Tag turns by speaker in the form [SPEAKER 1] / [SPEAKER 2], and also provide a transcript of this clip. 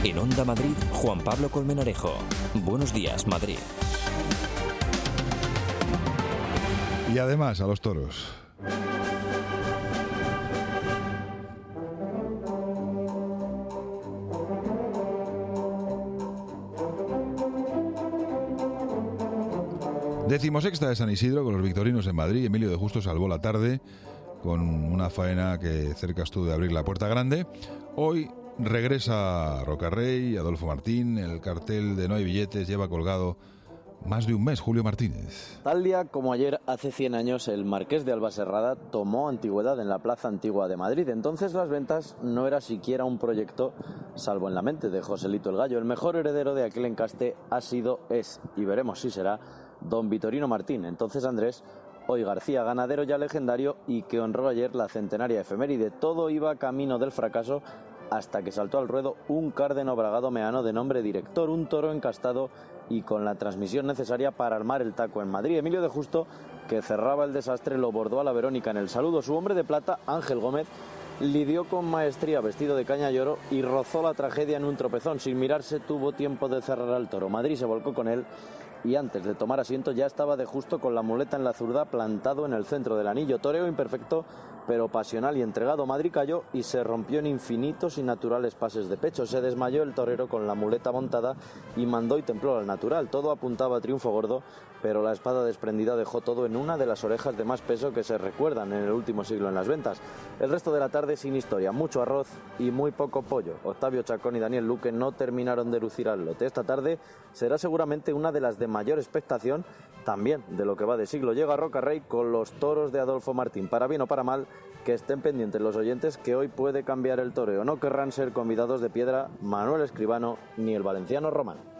[SPEAKER 1] En Onda Madrid, Juan Pablo Colmenarejo. Buenos días, Madrid.
[SPEAKER 2] Y además a los toros. Decimosexta de San Isidro con los victorinos en Madrid. Emilio de Justo salvó la tarde con una faena que cerca estuvo de abrir la Puerta Grande. Hoy regresa Rocarrey, Adolfo Martín. El cartel de No hay billetes lleva colgado más de un mes. Julio Martínez.
[SPEAKER 3] Tal día como ayer, hace 100 años, el marqués de Albaserrada tomó antigüedad en la Plaza Antigua de Madrid. Entonces las ventas no era siquiera un proyecto, salvo en la mente de Joselito el Gallo. El mejor heredero de aquel encaste ha sido, es, y veremos si será, don Vitorino Martín. Entonces Andrés, hoy García, ganadero ya legendario y que honró ayer la centenaria efeméride. Todo iba camino del fracaso hasta que saltó al ruedo un cárdeno bragado meano de nombre Director, un toro encastado y con la transmisión necesaria para armar el taco en Madrid. Emilio de Justo, que cerraba el desastre, lo bordó a la Verónica en el saludo. Su hombre de plata, Ángel Gómez, lidió con maestría vestido de caña y oro y rozó la tragedia en un tropezón. Sin mirarse tuvo tiempo de cerrar al toro. Madrid se volcó con él y antes de tomar asiento ya estaba de Justo con la muleta en la zurda plantado en el centro del anillo. Toreo imperfecto pero pasional y entregado. Madrid cayó y se rompió en infinitos y naturales pases de pecho. Se desmayó el torero con la muleta montada y mandó y templó al natural. Todo apuntaba a triunfo gordo, pero la espada desprendida dejó todo en una de las orejas de más peso que se recuerdan en el último siglo en las ventas. El resto de la tarde sin historia, mucho arroz y muy poco pollo. Octavio Chacón y Daniel Luque no terminaron de lucir al lote. Esta tarde será seguramente una de las de mayor expectación, también de lo que va de siglo. Llega Rocarrey con los toros de Adolfo Martín. Para bien o para mal, que estén pendientes los oyentes, que hoy puede cambiar el toreo. No querrán ser convidados de piedra Manuel Escribano ni el valenciano Román.